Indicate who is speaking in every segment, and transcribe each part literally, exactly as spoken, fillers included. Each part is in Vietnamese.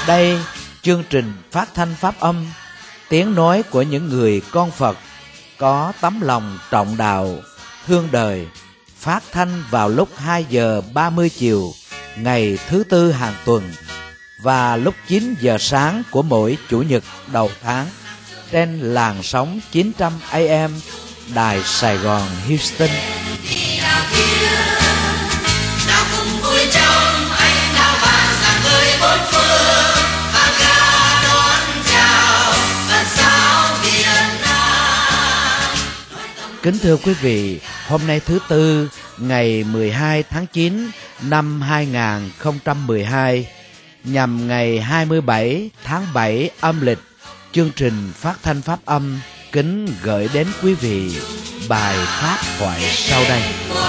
Speaker 1: Đây, chương trình phát thanh pháp âm, tiếng nói của những người con Phật có tấm lòng trọng đạo, thương đời, phát thanh vào lúc hai giờ ba mươi chiều ngày thứ tư hàng tuần và lúc chín giờ sáng của mỗi chủ nhật đầu tháng trên làn sóng chín trăm A M Đài Sài Gòn Houston. Kính thưa quý vị, hôm nay thứ Tư, ngày mười hai tháng chín năm hai nghìn không trăm mười hai, nhằm ngày hai mươi bảy tháng bảy âm lịch, chương trình phát thanh pháp âm kính gửi đến quý vị bài pháp thoại sau đây.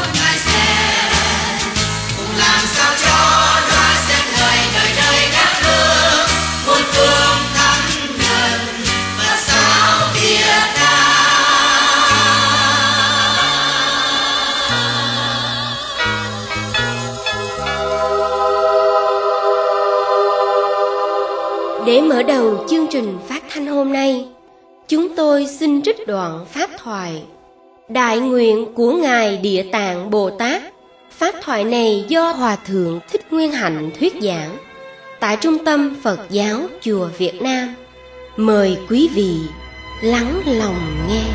Speaker 2: Để mở đầu chương trình phát thanh hôm nay, chúng tôi xin trích đoạn pháp thoại Đại nguyện của Ngài Địa Tạng Bồ Tát. Pháp thoại này do Hòa Thượng Thích Nguyên Hạnh thuyết giảng tại Trung tâm Phật giáo Chùa Việt Nam. Mời quý vị lắng lòng nghe.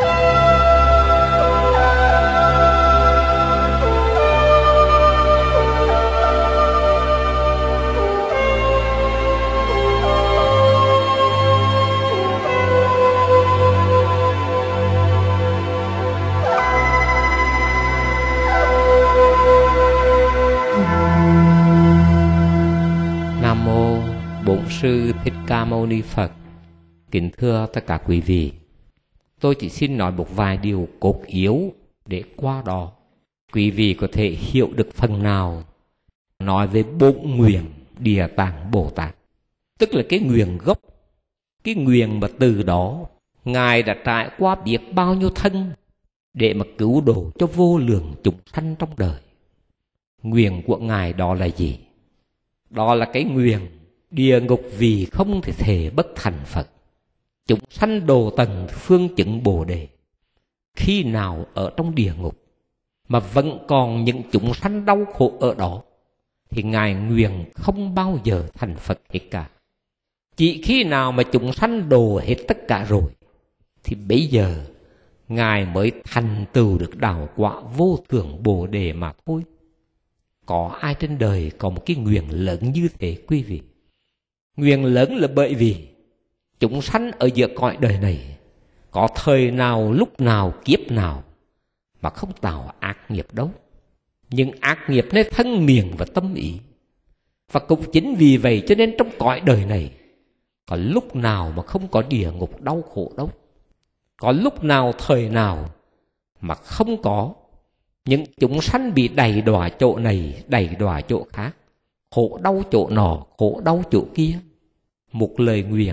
Speaker 3: Nam mô Bổn Sư Thích Ca Mâu Ni Phật. Kính thưa tất cả quý vị, tôi chỉ xin nói một vài điều cốt yếu để qua đó quý vị có thể hiểu được phần nào nói về bổn nguyện Địa Tạng Bồ Tát, tức là cái nguyện gốc, cái nguyện mà từ đó Ngài đã trải qua biết bao nhiêu thân để mà cứu độ cho vô lượng chúng sanh trong đời. Nguyện của Ngài đó là gì? Đó là cái nguyện địa ngục vì không thể thể bất thành Phật, chúng sanh đồ tầng phương chứng Bồ Đề. Khi nào ở trong địa ngục mà vẫn còn những chúng sanh đau khổ ở đó thì Ngài nguyện không bao giờ thành Phật hết cả. Chỉ khi nào mà chúng sanh đồ hết tất cả rồi thì bây giờ Ngài mới thành tựu được đạo quả vô thượng Bồ Đề mà thôi. Có ai trên đời có một cái nguyện lớn như thế quý vị? Nguyện lớn là bởi vì chúng sanh ở giữa cõi đời này có thời nào, lúc nào, kiếp nào mà không tạo ác nghiệp đâu. Nhưng ác nghiệp nên thân miệng và tâm ý. Và cũng chính vì vậy cho nên trong cõi đời này có lúc nào mà không có địa ngục đau khổ đâu. Có lúc nào, thời nào mà không có những chúng sanh bị đày đọa chỗ này, đày đọa chỗ khác, khổ đau chỗ nọ, khổ đau chỗ kia. Một lời nguyện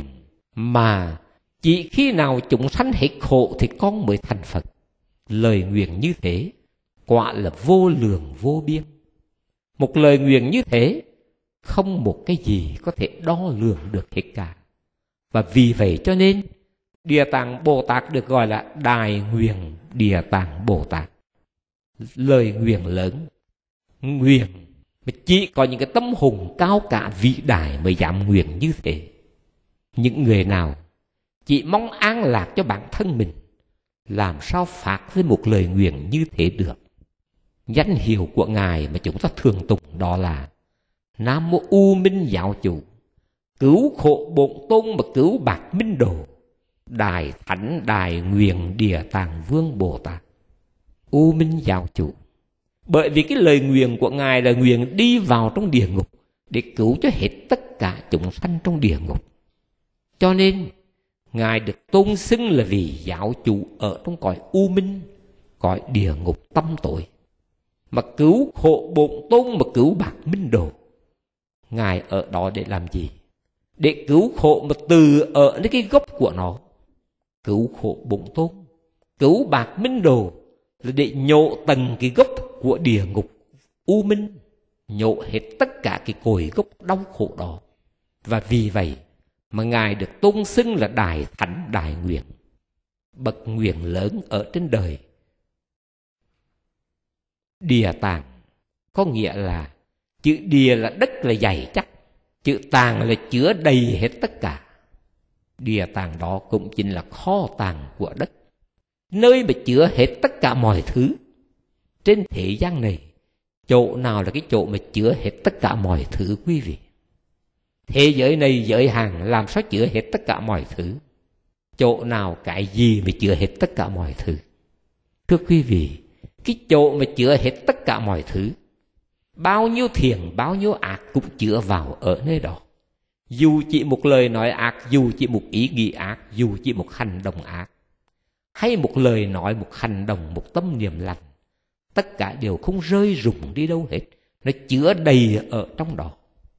Speaker 3: mà chỉ khi nào chúng sanh hết khổ thì con mới thành Phật. Lời nguyện như thế quả là vô lượng vô biên. Một lời nguyện như thế không một cái gì có thể đo lường được hết cả. Và vì vậy cho nên Địa Tạng Bồ Tát được gọi là Đại nguyện Địa Tạng Bồ Tát. Lời nguyện lớn, nguyện mà chỉ có những cái tâm hồn cao cả vĩ đại mới dám nguyện như thế. Những người nào chỉ mong an lạc cho bản thân mình làm sao phát với một lời nguyện như thế được? Danh hiệu của Ngài mà chúng ta thường tụng đó là Nam Mô U Minh Giáo Chủ, cứu khổ bổn tôn mà cứu bạc minh đồ, Đại Thánh Đại Nguyện Địa Tạng Vương Bồ Tát. U Minh Giáo Chủ, bởi vì cái lời nguyện của Ngài là nguyện đi vào trong địa ngục để cứu cho hết tất cả chúng sanh trong địa ngục. Cho nên Ngài được tôn xưng là vì giáo chủ ở trong cõi u minh, cõi địa ngục tăm tối. Mà cứu khổ bổn tôn mà cứu bạc minh đồ, Ngài ở đó để làm gì? Để cứu khổ mà từ ở đến cái gốc của nó. Cứu khổ bổn tôn, cứu bạc minh đồ là để nhổ tận cái gốc của địa ngục u minh, nhổ hết tất cả cái cội gốc đau khổ đó. Và vì vậy mà Ngài được tôn xưng là Đại Thánh Đại Nguyện, bậc nguyện lớn ở trên đời. Địa tạng có nghĩa là, chữ địa là đất là dày chắc, chữ tàng là chứa đầy hết tất cả. Địa tạng đó cũng chính là kho tàng của đất, nơi mà chứa hết tất cả mọi thứ. Trên thế gian này, chỗ nào là cái chỗ mà chứa hết tất cả mọi thứ quý vị? Thế giới này giới hạn làm sao chứa hết tất cả mọi thứ? Chỗ nào cái gì mà chứa hết tất cả mọi thứ? Thưa quý vị, cái chỗ mà chứa hết tất cả mọi thứ, bao nhiêu thiện, bao nhiêu ác cũng chứa vào ở nơi đó. Dù chỉ một lời nói ác, dù chỉ một ý nghĩ ác, dù chỉ một hành động ác, hay một lời nói, một hành động, một tâm niệm lành, tất cả đều không rơi rụng đi đâu hết. Nó chứa đầy ở trong đó.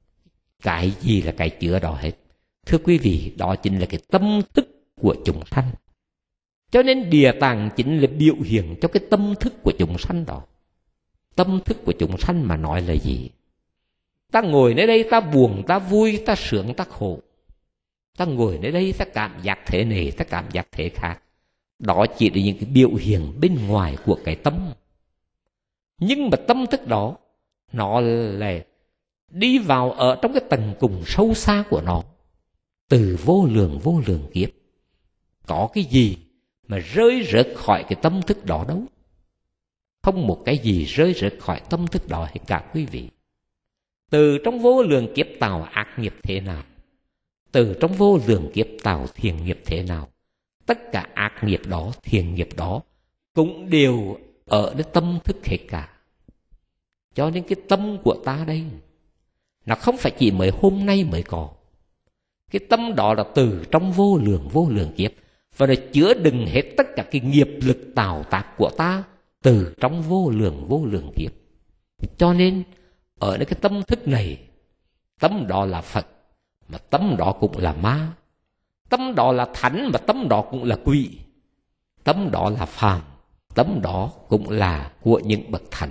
Speaker 3: Cái gì là cái chứa đó hết? Thưa quý vị, đó chính là cái tâm thức của chúng sanh. Cho nên địa tạng chính là biểu hiện cho cái tâm thức của chúng sanh đó. Tâm thức của chúng sanh mà nói là gì? Ta ngồi nơi đây ta buồn, ta vui, ta sướng, ta khổ. Ta ngồi nơi đây ta cảm giác thế này, ta cảm giác thế khác. Đó chỉ là những cái biểu hiện bên ngoài của cái tâm. Nhưng mà tâm thức đó, nó là đi vào ở trong cái tầng cùng sâu xa của nó. Từ vô lượng vô lượng kiếp, có cái gì mà rơi rớt khỏi cái tâm thức đó đâu? Không một cái gì rơi rớt khỏi tâm thức đó hết cả quý vị. Từ trong vô lượng kiếp tạo ác nghiệp thế nào, từ trong vô lượng kiếp tạo thiện nghiệp thế nào, tất cả ác nghiệp đó, thiện nghiệp đó cũng đều ở cái tâm thức hết cả. Cho nên cái tâm của ta đây, nó không phải chỉ mới hôm nay mới có. Cái tâm đó là từ trong vô lượng vô lượng kiếp, và nó chứa đựng hết tất cả cái nghiệp lực tạo tác của ta từ trong vô lượng vô lượng kiếp. Cho nên ở cái tâm thức này, tâm đó là Phật, mà tâm đó cũng là ma. Tâm đó là thánh, mà tâm đó cũng là quỷ. Tâm đó là phàm, tâm đó cũng là của những bậc thánh.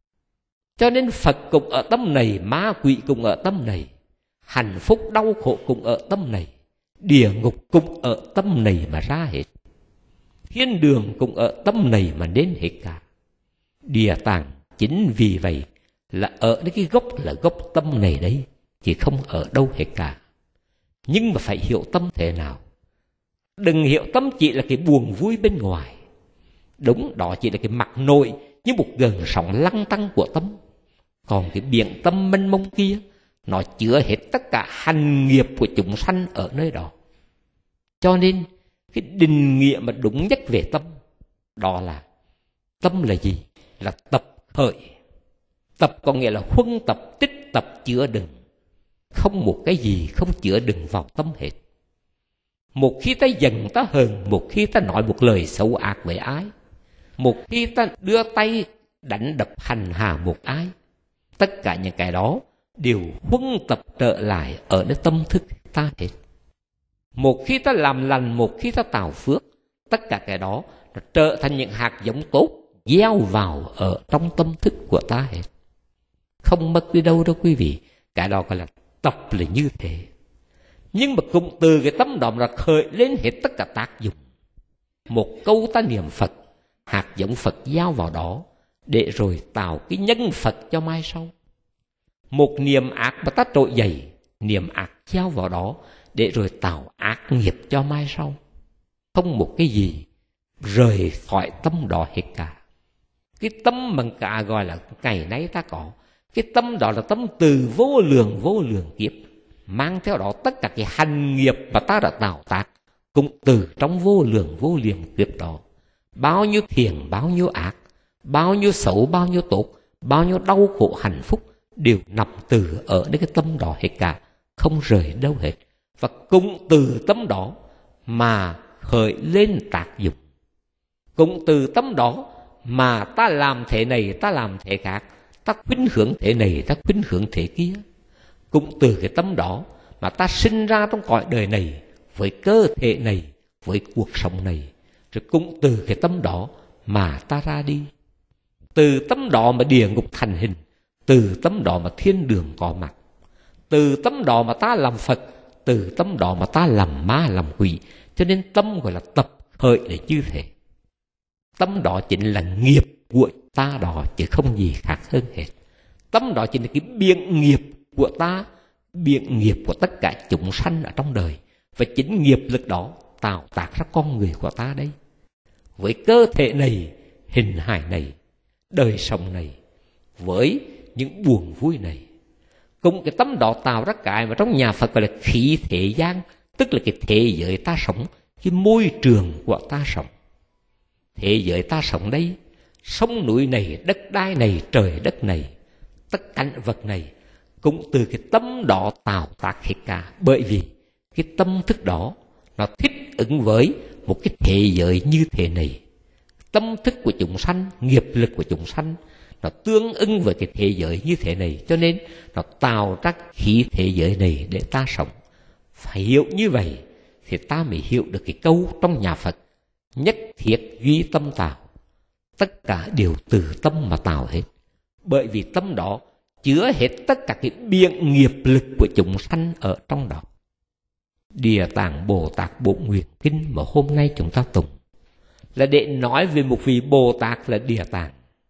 Speaker 3: Cho nên Phật cũng ở tâm này, ma quỷ cũng ở tâm này, hạnh phúc đau khổ cũng ở tâm này, địa ngục cũng ở tâm này mà ra hết, thiên đường cũng ở tâm này mà đến hết cả. Địa tạng chính vì vậy là ở cái gốc là gốc tâm này đấy, chứ không ở đâu hết cả. Nhưng mà phải hiểu tâm thế nào. Đừng hiểu tâm chỉ là cái buồn vui bên ngoài. Đúng, đó chỉ là cái mặt nội như một gợn sóng lăn tăn của tâm. Còn cái biển tâm mênh mông kia, nó chứa hết tất cả hành nghiệp của chúng sanh ở nơi đó. Cho nên cái định nghĩa mà đúng nhất về tâm, đó là tâm là gì? Là tập khởi. Tập có nghĩa là huân tập, tích tập, chứa đựng. Không một cái gì không chứa đựng vào tâm hết. Một khi ta giận ta hờn, một khi ta nói một lời xấu ác với ai, một khi ta đưa tay đánh đập hành hạ một ai, tất cả những cái đó đều huân tập trở lại ở nơi tâm thức ta hết. Một khi ta làm lành, một khi ta tạo phước, tất cả cái đó nó trở thành những hạt giống tốt gieo vào ở trong tâm thức của ta hết. Không mất đi đâu đâu quý vị. Cái đó gọi là tập là như thế. Nhưng mà cũng từ cái tâm đó là khởi lên hết tất cả tác dụng. Một câu ta niệm Phật, hạt giống Phật gieo vào đó, để rồi tạo cái nhân Phật cho mai sau. Một niệm ác mà ta trỗi dậy, niệm ác gieo vào đó, để rồi tạo ác nghiệp cho mai sau. Không một cái gì rời khỏi tâm đó hết cả. Cái tâm mà cả gọi là ngày nay ta có, cái tâm đó là tâm từ vô lượng vô lượng kiếp, mang theo đó tất cả cái hành nghiệp mà ta đã tạo tác, cũng từ trong vô lượng vô lượng kiếp đó. Bao nhiêu thiện, bao nhiêu ác, bao nhiêu xấu, bao nhiêu tốt, bao nhiêu đau khổ hạnh phúc đều nằm từ ở cái tâm đó hết cả, không rời đâu hết. Và cũng từ tâm đó mà khởi lên tác dụng. Cũng từ tâm đó mà ta làm thế này, ta làm thế khác, ta khuynh hướng thế này, ta khuynh hướng thế kia. Cũng từ cái tâm đó mà ta sinh ra trong cõi đời này, với cơ thể này, với cuộc sống này. Rồi cũng từ cái tâm đó mà ta ra đi. Từ tâm đó mà địa ngục thành hình, từ tâm đó mà thiên đường có mặt. Từ tâm đó mà ta làm Phật, từ tâm đó mà ta làm ma làm quỷ. Cho nên tâm gọi là tập khởi để như thế. Tâm đó chính là nghiệp của ta đó, chứ không gì khác hơn hết. Tâm đó chính là cái biện nghiệp của ta, biện nghiệp của tất cả chúng sanh ở trong đời. Và chính nghiệp lực đó tạo tác ra con người của ta đây. Với cơ thể này, hình hài này, đời sống này, với những buồn vui này, cùng cái tâm đó tạo ra cái mà trong nhà Phật gọi là khí thế gian, tức là cái thế giới ta sống, cái môi trường của ta sống. Thế giới ta sống đây, sông núi này, đất đai này, trời đất này, tất cả vật này cũng từ cái tâm đó tạo tác hết cả. Bởi vì cái tâm thức đó nó thích ứng với một cái thế giới như thế này. Tâm thức của chúng sanh, nghiệp lực của chúng sanh nó tương ứng với cái thế giới như thế này, cho nên nó tạo ra khí thế giới này để ta sống. Phải hiểu như vậy thì ta mới hiểu được cái câu trong nhà Phật: nhất thiết duy tâm tạo. Tất cả đều từ tâm mà tạo hết. Bởi vì tâm đó chứa hết tất cả cái biện nghiệp lực của chúng sanh ở trong đó. Địa Tạng Bồ Tát Bổn Nguyện Kinh mà hôm nay chúng ta tụng là để nói về một vị Bồ Tát là Địa Tạng,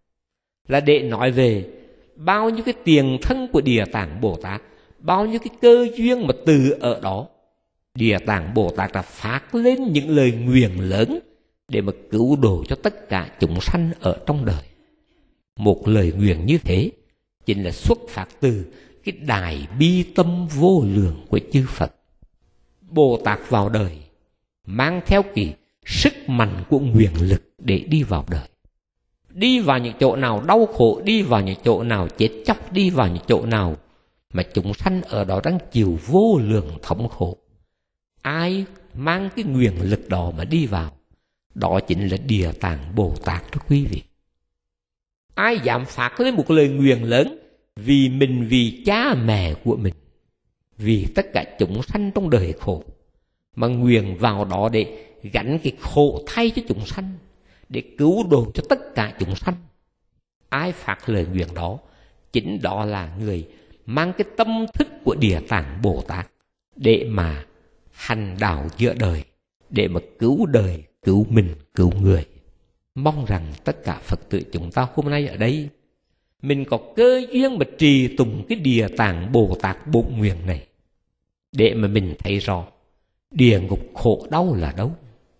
Speaker 3: là để nói về bao nhiêu cái tiền thân của Địa Tạng Bồ Tát, bao nhiêu cái cơ duyên mà từ ở đó Địa Tạng Bồ Tát đã phát lên những lời nguyền lớn để mà cứu độ cho tất cả chúng sanh ở trong đời. Một lời nguyền như thế chính là xuất phát từ cái đại bi tâm vô lượng của chư Phật. Bồ Tát vào đời mang theo cái sức mạnh của nguyện lực để đi vào đời. Đi vào những chỗ nào đau khổ, đi vào những chỗ nào chết chóc, đi vào những chỗ nào mà chúng sanh ở đó đang chịu vô lượng thống khổ. Ai mang cái nguyện lực đó mà đi vào, đó chính là Địa Tạng Bồ Tát đó quý vị. Ai dám phát lên một lời nguyền lớn vì mình, vì cha mẹ của mình, vì tất cả chúng sanh trong đời khổ, mà nguyền vào đó để gánh cái khổ thay cho chúng sanh, để cứu độ cho tất cả chúng sanh. Ai phát lời nguyền đó, chính đó là người mang cái tâm thức của Địa Tạng Bồ Tát để mà hành đạo giữa đời, để mà cứu đời, cứu mình, cứu người. Mong rằng tất cả Phật tử chúng ta hôm nay ở đây, mình có cơ duyên mà trì tùng cái Địa Tạng Bồ Tát Bổn Nguyện này, để mà mình thấy rõ địa ngục khổ đau là đâu,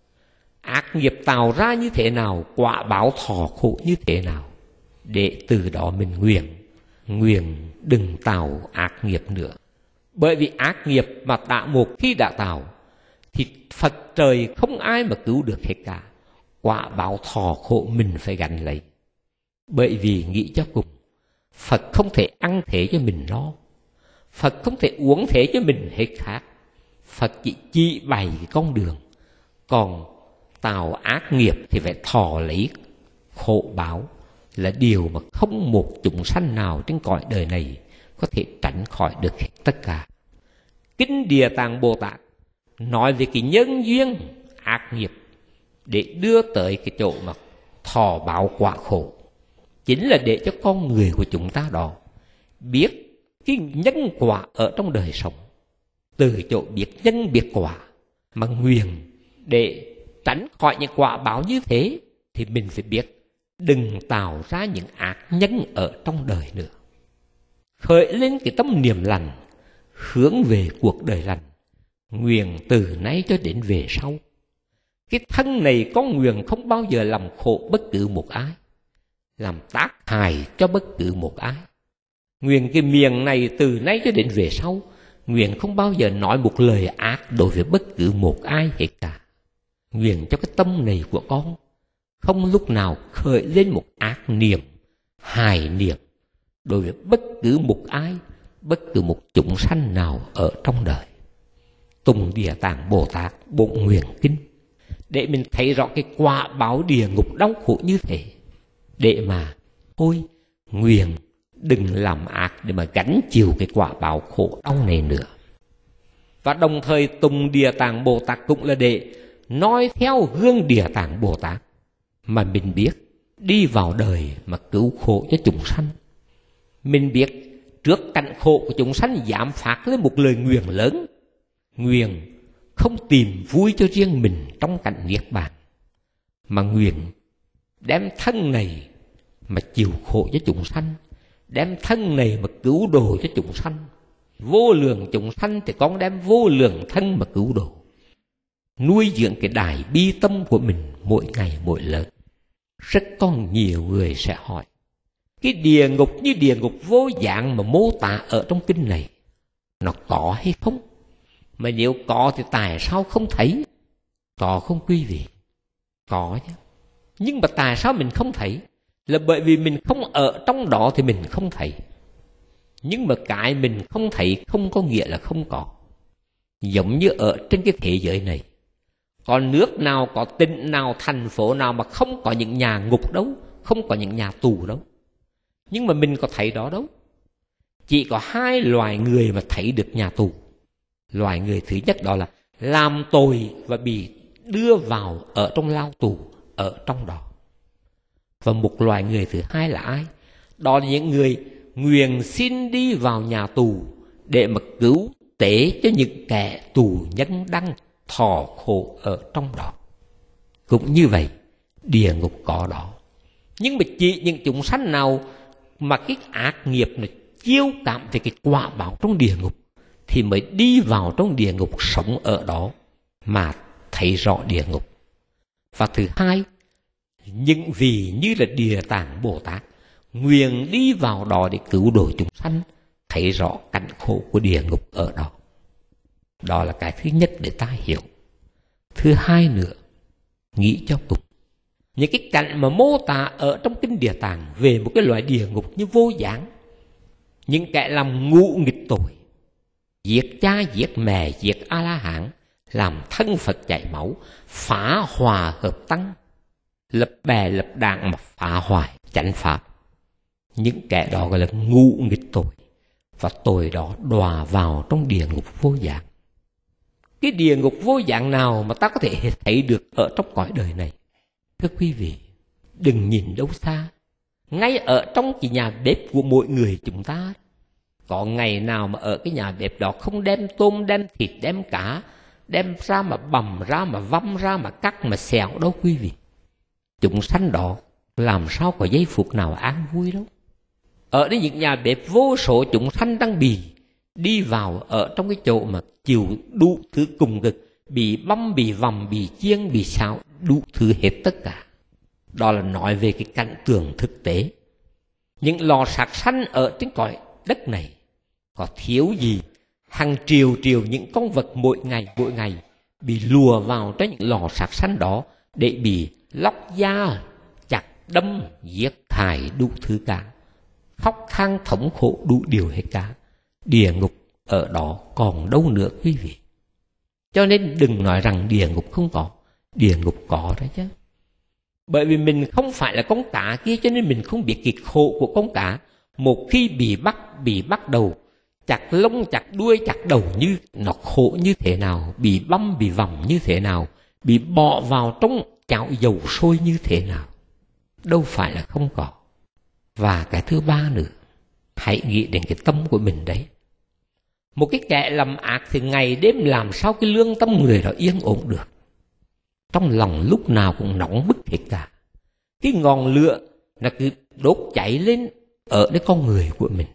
Speaker 3: ác nghiệp tạo ra như thế nào, quả báo thọ khổ như thế nào, để từ đó mình nguyện, nguyện đừng tạo ác nghiệp nữa. Bởi vì ác nghiệp mà đã một khi đã tạo thì Phật trời không ai mà cứu được hết cả. Quả báo thọ khổ mình phải gánh lấy. Bởi vì nghĩ cho cùng, Phật không thể ăn thế cho mình lo, Phật không thể uống thế cho mình hết khác. Phật chỉ chỉ bày cái con đường, còn tạo ác nghiệp thì phải thọ lấy khổ báo, là điều mà không một chúng sanh nào trên cõi đời này có thể tránh khỏi được hết tất cả. Kinh Địa Tạng Bồ Tát nói về cái nhân duyên ác nghiệp để đưa tới cái chỗ mà thọ báo quả khổ, chính là để cho con người của chúng ta đó biết cái nhân quả ở trong đời sống. Từ chỗ biết nhân biết quả mà nguyện để tránh khỏi những quả báo như thế, thì mình phải biết đừng tạo ra những ác nhân ở trong đời nữa. Khởi lên cái tâm niệm lành, hướng về cuộc đời lành, nguyện từ nay cho đến về sau. Cái thân này có nguyện không bao giờ làm khổ bất cứ một ai, làm tác hại cho bất cứ một ai. Nguyện cái miệng này từ nay cho đến về sau, nguyện không bao giờ nói một lời ác đối với bất cứ một ai hết cả. Nguyện cho cái tâm này của con không lúc nào khởi lên một ác niệm, hài niệm đối với bất cứ một ai, bất cứ một chúng sanh nào ở trong đời. Tùng Địa Tạng Bồ Tát Bổn Nguyện Kinh để mình thấy rõ cái quả báo địa ngục đau khổ như thế, để mà thôi nguyện đừng làm ác để mà gánh chịu cái quả báo khổ đau này nữa. Và đồng thời tùng Địa Tạng Bồ Tát cũng là để nói theo gương Địa Tạng Bồ Tát mà mình biết đi vào đời mà cứu khổ cho chúng sanh. Mình biết trước cảnh khổ của chúng sanh dám phát lên một lời nguyền lớn. Nguyền không tìm vui cho riêng mình trong cảnh niết bàn, mà nguyền đem thân này mà chịu khổ cho chúng sanh, đem thân này mà cứu độ cho chúng sanh. Vô lượng chúng sanh thì con đem vô lượng thân mà cứu độ, nuôi dưỡng cái đại bi tâm của mình mỗi ngày mỗi lớn. Rất còn nhiều người sẽ hỏi, cái địa ngục như địa ngục vô dạng mà mô tả ở trong kinh này, nó có hay không? Mà nếu có thì tại sao không thấy? Có không quý vị? Có chứ. Nhưng mà tại sao mình không thấy? Là bởi vì mình không ở trong đó thì mình không thấy. Nhưng mà cái mình không thấy không có nghĩa là không có. Giống như ở trên cái thế giới này, có nước nào, có tỉnh nào, thành phố nào mà không có những nhà ngục đâu, không có những nhà tù đâu. Nhưng mà mình có thấy đó đâu. Chỉ có hai loài người mà thấy được nhà tù. Loài người thứ nhất đó là làm tội và bị đưa vào ở trong lao tù, ở trong đó. Và một loài người thứ hai là ai? Đó là những người nguyện xin đi vào nhà tù để mà cứu tế cho những kẻ tù nhân đang thọ khổ ở trong đó. Cũng như vậy, địa ngục có đó. Nhưng mà chỉ những chúng sanh nào mà cái ác nghiệp này chiêu cảm về cái quả báo trong địa ngục thì mới đi vào trong địa ngục, sống ở đó mà thấy rõ địa ngục. Và thứ hai, những vị như là Địa Tạng Bồ Tát nguyện đi vào đó để cứu độ chúng sanh, thấy rõ cảnh khổ của địa ngục ở đó. Đó là cái thứ nhất để ta hiểu. Thứ hai nữa, nghĩ cho cùng, những cái cảnh mà mô tả ở trong kinh Địa Tạng về một cái loại địa ngục như vô gián, những kẻ làm ngũ nghịch tội, giết cha, giết mẹ, giết A-la-hán, làm thân Phật chảy máu, phá hòa hợp tăng, lập bè lập đảng mà phá hoại chánh pháp. Những kẻ đó gọi là ngũ nghịch tội, và tội đó đọa vào trong địa ngục vô dạng. Cái địa ngục vô dạng nào mà ta có thể thấy được ở trong cõi đời này? Thưa quý vị, đừng nhìn đâu xa, ngay ở trong cái nhà bếp của mỗi người chúng ta. Có ngày nào mà ở cái nhà bếp đó không đem tôm, đem thịt, đem cá, đem ra mà bằm ra, mà văm ra, mà cắt, mà xẻo đâu quý vị. Chúng sanh đó làm sao có giây phút nào an vui đâu. Ở đến những nhà bếp vô số chúng sanh đang bị đi vào ở trong cái chỗ mà chịu đủ thứ cùng cực, bị băm, bị vằm, bị chiên, bị xào, đủ thứ hết tất cả. Đó là nói về cái cảnh tượng thực tế. Những lò sạc sanh ở trên cõi đất này có thiếu gì hàng triệu triệu những con vật mỗi ngày mỗi ngày bị lùa vào trong những lò sạc sanh đó để bị lóc da, chặt đâm, giết hại đủ thứ cả, khóc than thống khổ đủ điều hết cả. Địa ngục ở đó còn đâu nữa quý vị. Cho nên đừng nói rằng địa ngục không có, địa ngục có đó chứ. Bởi vì mình không phải là con cá kia, cho nên mình không biết cái khổ của con cá. Một khi bị bắt, bị bắt đầu, chặt lông, chặt đuôi, chặt đầu, như nó khổ như thế nào, bị băm, bị vòng như thế nào, bị bỏ vào trong chảo dầu sôi như thế nào. Đâu phải là không có. Và cái thứ ba nữa, hãy nghĩ đến cái tâm của mình đấy. Một cái kẻ làm ác thì ngày đêm làm sao cái lương tâm người đó yên ổn được. Trong lòng lúc nào cũng nóng bức hết cả. Cái ngọn lửa là cứ đốt cháy lên ở cái con người của mình.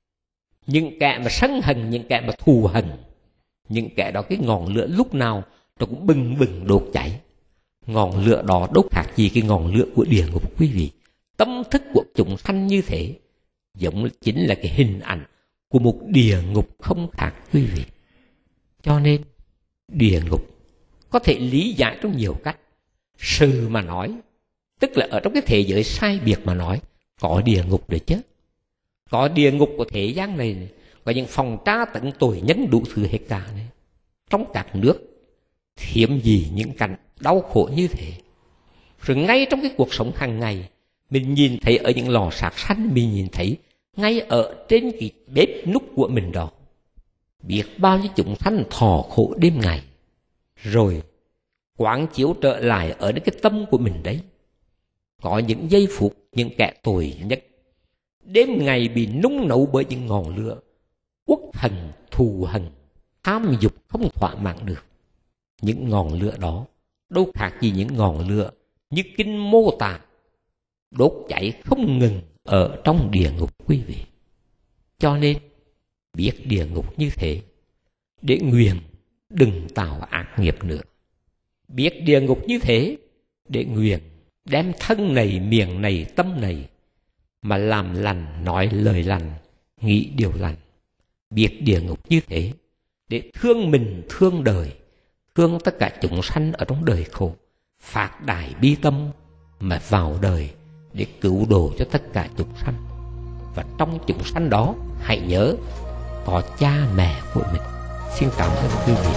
Speaker 3: Những kẻ mà sân hận, những kẻ mà thù hận, những kẻ đó cái ngọn lửa lúc nào nó cũng bừng bừng đốt cháy. Ngọn lửa đó đốt khác gì cái ngọn lửa của địa ngục quý vị. Tâm thức của chúng sanh như thế giống chính là cái hình ảnh của một địa ngục không khác quý vị. Cho nên địa ngục có thể lý giải trong nhiều cách. Sự mà nói, tức là ở trong cái thế giới sai biệt mà nói, có địa ngục đấy chứ. Có địa ngục của thế gian này, này có những phòng tra tận tội nhân đủ thứ hết cả này. Trong các nước hiếm gì những cảnh đau khổ như thế. Rồi ngay trong cái cuộc sống hàng ngày, mình nhìn thấy ở những lò sạc sanh, mình nhìn thấy ngay ở trên cái bếp núc của mình đó, biết bao nhiêu chúng sanh thọ khổ đêm ngày. Rồi quán chiếu trở lại ở cái tâm của mình đấy. Có những giây phút những kẻ tội nhất đêm ngày bị nung nấu bởi những ngọn lửa uất hận, thù hận, tham dục không thỏa mãn được. Những ngọn lửa đó đâu khác gì những ngọn lửa như kinh mô tả, đốt cháy không ngừng ở trong địa ngục quý vị. Cho nên biết địa ngục như thế để nguyện đừng tạo ác nghiệp nữa. Biết địa ngục như thế để nguyện đem thân này, miệng này, tâm này mà làm lành, nói lời lành, nghĩ điều lành. Biết địa ngục như thế để thương mình, thương đời, thương tất cả chúng sanh ở trong đời khổ, phát đại bi tâm mà vào đời để cứu độ cho tất cả chúng sanh. Và trong chúng sanh đó hãy nhớ có cha mẹ của mình. Xin cảm ơn quý vị.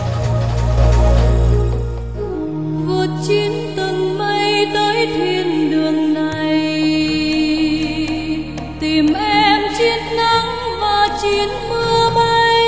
Speaker 4: Vượt chín tầng mây tới thiên đường này, tìm em chiến nắng và chiến mưa bay.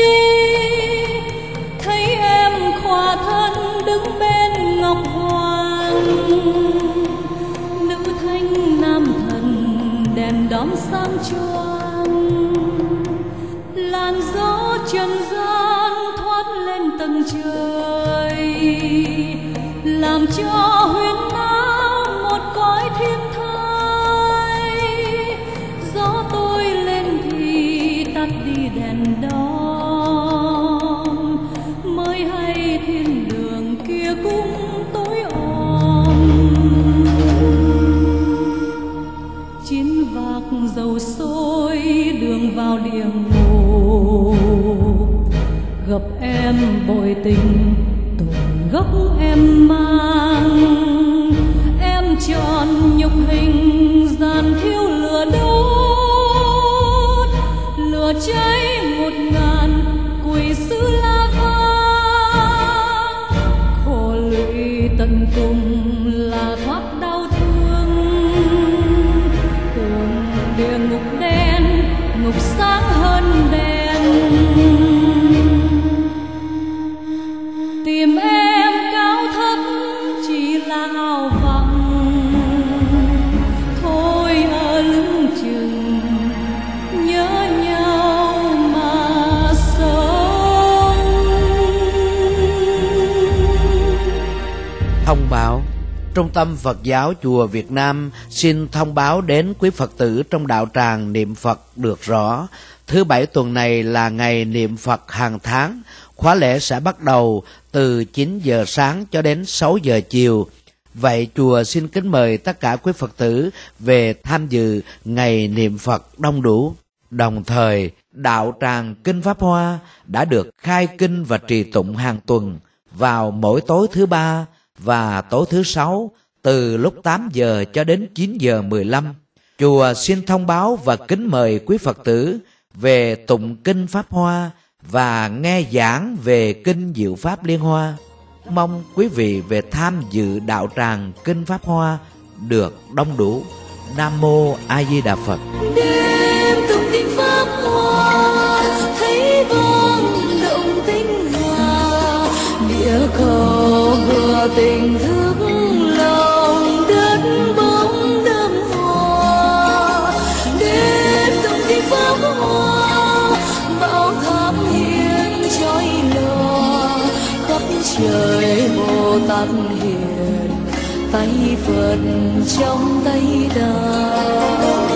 Speaker 4: Thấy em khỏa thân đứng bên ngọc hoàng, nữ thanh nam thần đèn đóm sáng choang. Làn gió trần gian thoát lên tầng trời, làm cho huyên náo một cõi thiên thai. Gió tôi lên thì tắt đi đèn đóm, mới hay thiên đường kia cũng tối om. Chiến vạc dầu sôi đường vào địa ngục, gặp em bội tình tội gốc em mang. Em tròn nhục hình dàn thiêu lửa đốt, lửa cháy một ngàn quỷ sứ la vang. Khổ lụy tận cùng là thoát đau thương, tường địa ngục đen, ngục sáng hơn đèn. Tìm em cao thấp chỉ là ảo vọng, thôi ở lưng chừng nhớ nhau mà sống.
Speaker 1: Thông báo: Trung tâm Phật giáo Chùa Việt Nam xin thông báo đến quý Phật tử trong đạo tràng niệm Phật được rõ. Thứ Bảy tuần này là ngày niệm Phật hàng tháng. Khóa lễ sẽ bắt đầu từ chín giờ sáng cho đến sáu giờ chiều. Vậy chùa xin kính mời tất cả quý Phật tử về tham dự ngày niệm Phật đông đủ. Đồng thời, đạo tràng Kinh Pháp Hoa đã được khai kinh và trì tụng hàng tuần vào mỗi tối thứ ba và tối thứ sáu từ lúc tám giờ cho đến chín giờ mười lăm. Chùa xin thông báo và kính mời quý Phật tử về tụng Kinh Pháp Hoa và nghe giảng về Kinh Diệu Pháp Liên Hoa. Mong quý vị về tham dự đạo tràng Kinh Pháp Hoa được đông đủ. Nam Mô A Di Đà Phật.
Speaker 4: Đêm tụng kinh Pháp Hoa, thấy vang động tinh hòa, địa cầu vừa tình thức lòng đất bóng đơm hoa. Đêm tụng kinh Pháp Hoa, bão tháp hiên chói lòa, khắp trời Bồ Tát hiền, tay Phật trong tay đạo.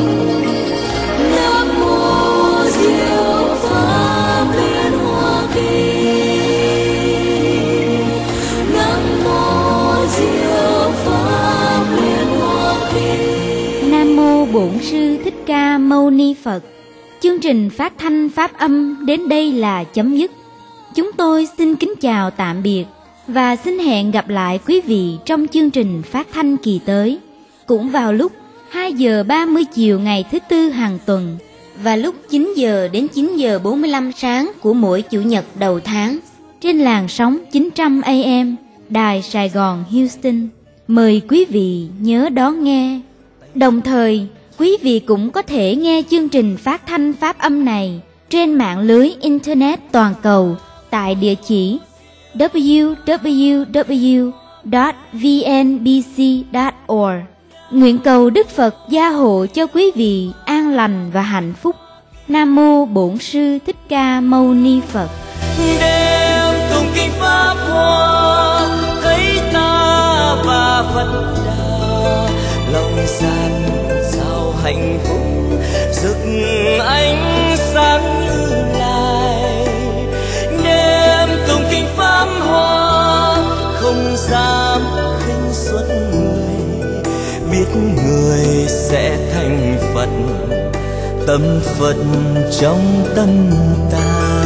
Speaker 4: Nam mô Diệu Pháp Liên Hoa Kinh, Nam mô Diệu Pháp Liên Hoa Kinh.
Speaker 5: Nam mô Bổn Sư Thích Ca Mâu Ni Phật. Chương trình phát thanh pháp âm đến đây là chấm dứt. Chúng tôi xin kính chào tạm biệt và xin hẹn gặp lại quý vị trong chương trình phát thanh kỳ tới, cũng vào lúc hai giờ ba mươi chiều ngày thứ Tư hàng tuần và lúc chín giờ đến chín giờ bốn mươi lăm sáng của mỗi Chủ nhật đầu tháng trên làn sóng chín trăm A M Đài Sài Gòn Houston. Mời quý vị nhớ đón nghe. Đồng thời, quý vị cũng có thể nghe chương trình phát thanh pháp âm này trên mạng lưới Internet toàn cầu tại địa chỉ w w w chấm v n b c chấm org Nguyện cầu Đức Phật gia hộ cho quý vị an lành và hạnh phúc. Nam mô Bổn Sư Thích Ca Mâu Ni Phật.
Speaker 6: Đêm tụng kinh pháp hoa, thấy ta và Phật Đà, lòng gian sao hạnh phúc rực ánh sáng như lai. Đêm tụng kinh pháp hoa, không dám khinh suất người, biết người sẽ thành Phật, tâm Phật trong tâm ta.